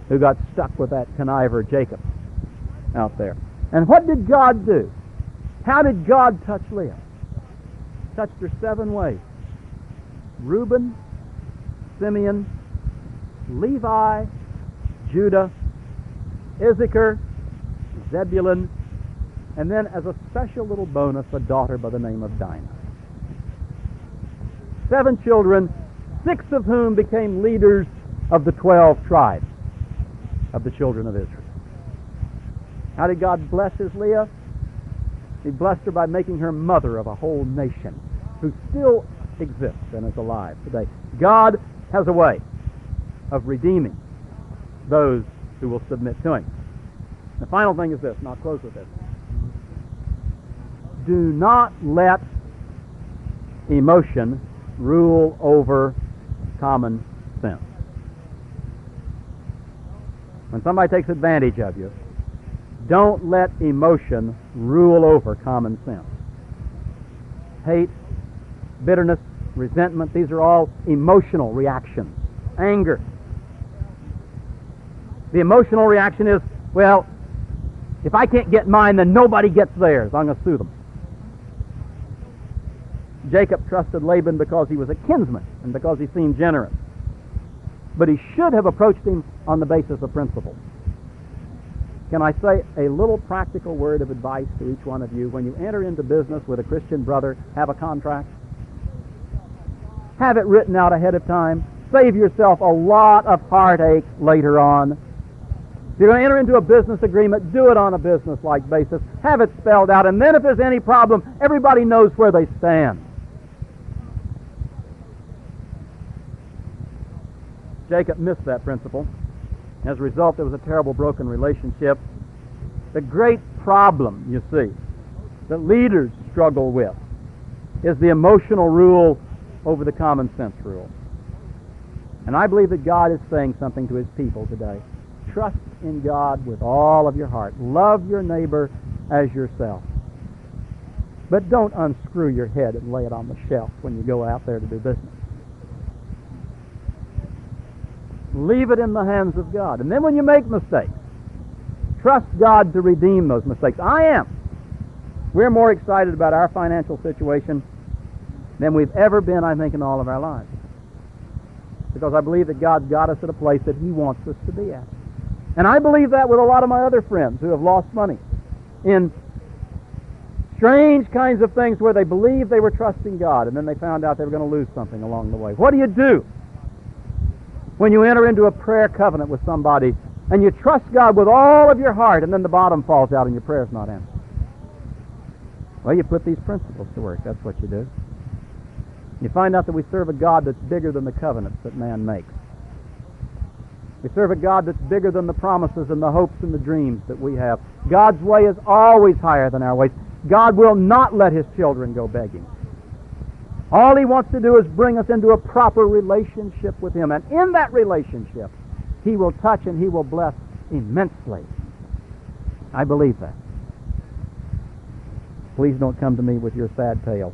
who got stuck with that conniver Jacob out there. And what did God do? How did God touch Leah? Touched her seven ways. Reuben, Simeon, Levi, Judah, Issachar, Zebulun, and then as a special little bonus, a daughter by the name of Dinah. Seven children, six of whom became leaders of the twelve tribes of the children of Israel. How did God bless his Leah? He blessed her by making her mother of a whole nation who still exists and is alive today. God has a way of redeeming those who will submit to him. The final thing is this, and I'll close with this. Do not let emotion rule over common sense. When somebody takes advantage of you, don't let emotion rule over common sense. Hate, bitterness, resentment, these are all emotional reactions. Anger. The emotional reaction is, well, if I can't get mine, then nobody gets theirs. I'm going to sue them. Jacob trusted Laban because he was a kinsman and because he seemed generous. But he should have approached him on the basis of principle. Can I say a little practical word of advice to each one of you? When you enter into business with a Christian brother, have a contract. Have it written out ahead of time. Save yourself a lot of heartache later on. If you're going to enter into a business agreement, do it on a business-like basis. Have it spelled out, and then if there's any problem, everybody knows where they stand. Jacob missed that principle. As a result, there was a terrible broken relationship. The great problem, you see, that leaders struggle with is the emotional rule over the common sense rule. And I believe that God is saying something to his people today. Trust in God with all of your heart. Love your neighbor as yourself. But don't unscrew your head and lay it on the shelf when you go out there to do business. Leave it in the hands of God. And then when you make mistakes, trust God to redeem those mistakes. I am. We're more excited about our financial situation than we've ever been, I think, in all of our lives. Because I believe that God's got us at a place that he wants us to be at. And I believe that with a lot of my other friends who have lost money in strange kinds of things where they believed they were trusting God and then they found out they were going to lose something along the way. What do you do when you enter into a prayer covenant with somebody and you trust God with all of your heart and then the bottom falls out and your prayer's not answered? Well, you put these principles to work. That's what you do. You find out that we serve a God that's bigger than the covenants that man makes. We serve a God that's bigger than the promises and the hopes and the dreams that we have. God's way is always higher than our ways. God will not let his children go begging. All he wants to do is bring us into a proper relationship with him. And in that relationship, he will touch and he will bless immensely. I believe that. Please don't come to me with your sad tale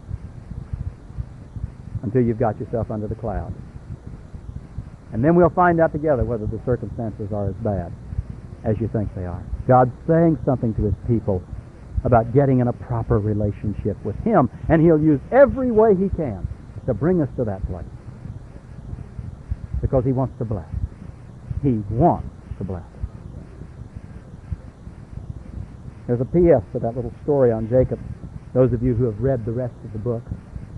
until you've got yourself under the cloud. And then we'll find out together whether the circumstances are as bad as you think they are. God's saying something to his people about getting in a proper relationship with him, and he'll use every way he can to bring us to that place. Because he wants to bless. He wants to bless us. There's a P S to that little story on Jacob. Those of you who have read the rest of the book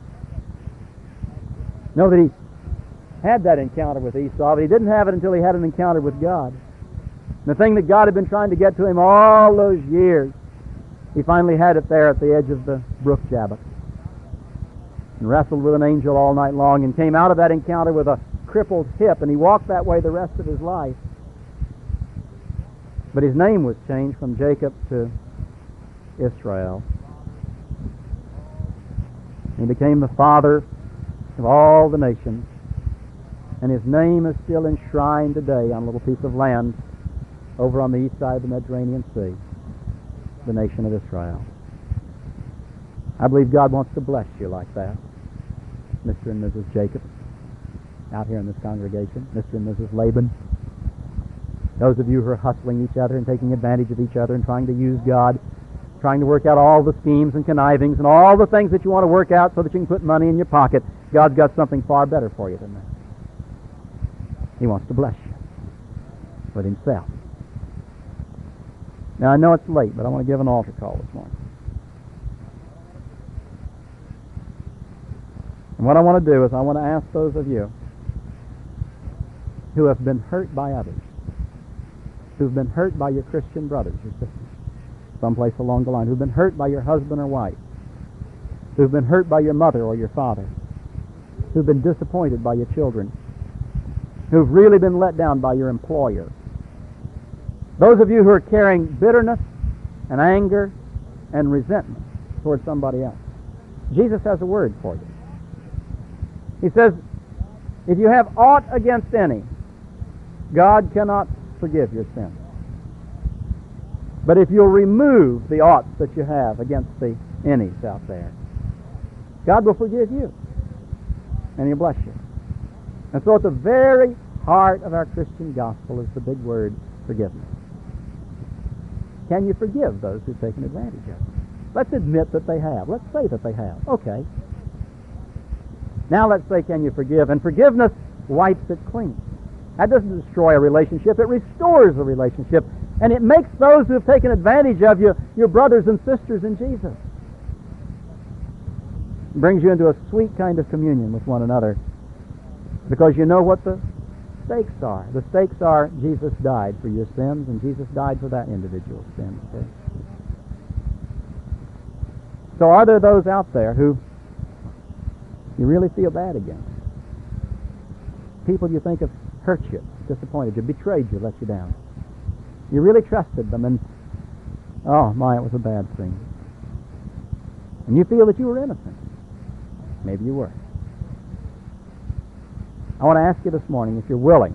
know that he had that encounter with Esau, but he didn't have it until he had an encounter with God. The thing that God had been trying to get to him all those years, he finally had it there at the edge of the brook Jabbok, and wrestled with an angel all night long, and came out of that encounter with a crippled hip, and he walked that way the rest of his life. But his name was changed from Jacob to Israel. He became the father of all the nations, and his name is still enshrined today on a little piece of land over on the east side of the Mediterranean Sea, the nation of Israel. I believe God wants to bless you like that, Mister and Missus Jacob, out here in this congregation, Mister and Missus Laban. Those of you who are hustling each other and taking advantage of each other and trying to use God, trying to work out all the schemes and connivings and all the things that you want to work out so that you can put money in your pocket, God's got something far better for you than that. He wants to bless you with Himself. Now, I know it's late, but I want to give an altar call this morning. And what I want to do is I want to ask those of you who have been hurt by others, who've been hurt by your Christian brothers or sisters, someplace along the line, who've been hurt by your husband or wife, who've been hurt by your mother or your father, who've been disappointed by your children, who've really been let down by your employer. Those of you who are carrying bitterness and anger and resentment towards somebody else, Jesus has a word for you. He says, if you have aught against any, God cannot forgive your sins. But if you'll remove the oughts that you have against the any's out there, God will forgive you, and He'll bless you. And so at the very heart of our Christian gospel is the big word, forgiveness. Can you forgive those who've taken advantage of you? Let's admit that they have. Let's say that they have. Okay. Now let's say, can you forgive? And forgiveness wipes it clean. That doesn't destroy a relationship. It restores a relationship. And it makes those who have taken advantage of you your brothers and sisters in Jesus. It brings you into a sweet kind of communion with one another because you know what the stakes are. The stakes are Jesus died for your sins, and Jesus died for that individual's sins too. So are there those out there who you really feel bad against? People you think have hurt you, disappointed you, betrayed you, let you down. You really trusted them, and oh my, it was a bad thing. And you feel that you were innocent. Maybe you were. I want to ask you this morning if you're willing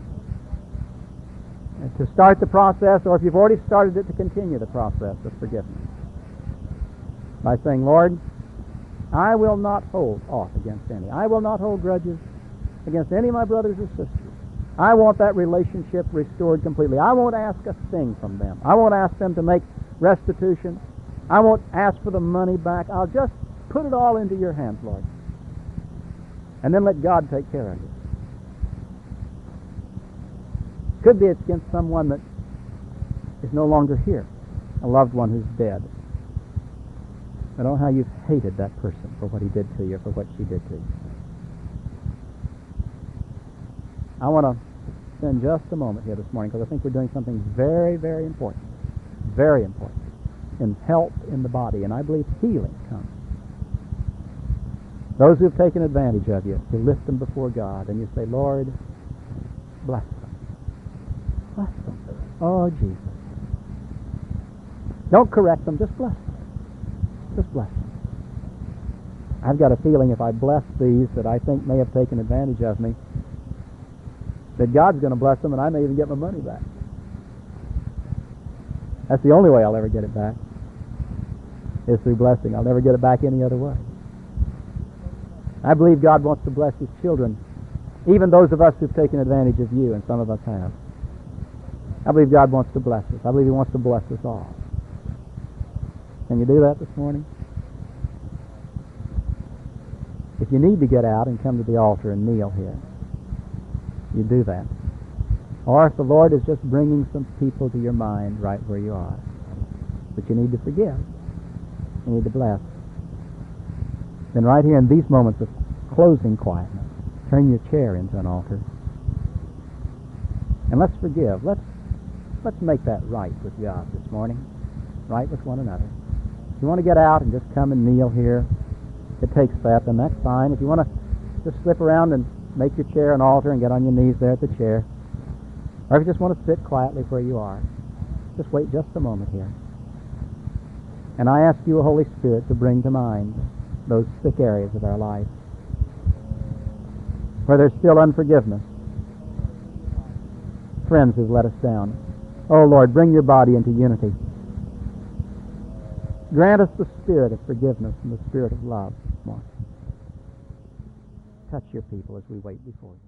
to start the process, or if you've already started it, to continue the process of forgiveness by saying, Lord, I will not hold aught against any. I will not hold grudges against any of my brothers or sisters. I want that relationship restored completely. I won't ask a thing from them. I won't ask them to make restitution. I won't ask for the money back. I'll just put it all into your hands, Lord. And then let God take care of it. Could be it's against someone that is no longer here, a loved one who's dead. I don't know how you've hated that person for what he did to you, or for what she did to you. I want to spend just a moment here this morning, because I think we're doing something very, very important, very important, in health in the body, and I believe healing comes. Those who have taken advantage of you, you lift them before God, and you say, Lord, bless them. Bless them. Oh, Jesus. Don't correct them, just bless them. Just bless them. I've got a feeling if I bless these that I think may have taken advantage of me, that God's going to bless them, and I may even get my money back. That's the only way I'll ever get it back, is through blessing. I'll never get it back any other way. I believe God wants to bless His children, even those of us who've taken advantage of you, and some of us have. I believe God wants to bless us. I believe He wants to bless us all. Can you do that this morning? If you need to get out and come to the altar and kneel here, you do that. Or if the Lord is just bringing some people to your mind right where you are, but you need to forgive, you need to bless, then right here in these moments of closing quietness, turn your chair into an altar. And let's forgive. Let's let's make that right with God this morning, right with one another. If you want to get out and just come and kneel here, it takes that, then that's fine. If you want to just slip around and make your chair an altar and get on your knees there at the chair, or if you just want to sit quietly where you are, just wait just a moment here. And I ask you, Holy Spirit, to bring to mind those sick areas of our life where there's still unforgiveness, friends who've let us down. Oh, Lord, bring your body into unity. Grant us the spirit of forgiveness and the spirit of love this morning. Touch your people as we wait before you.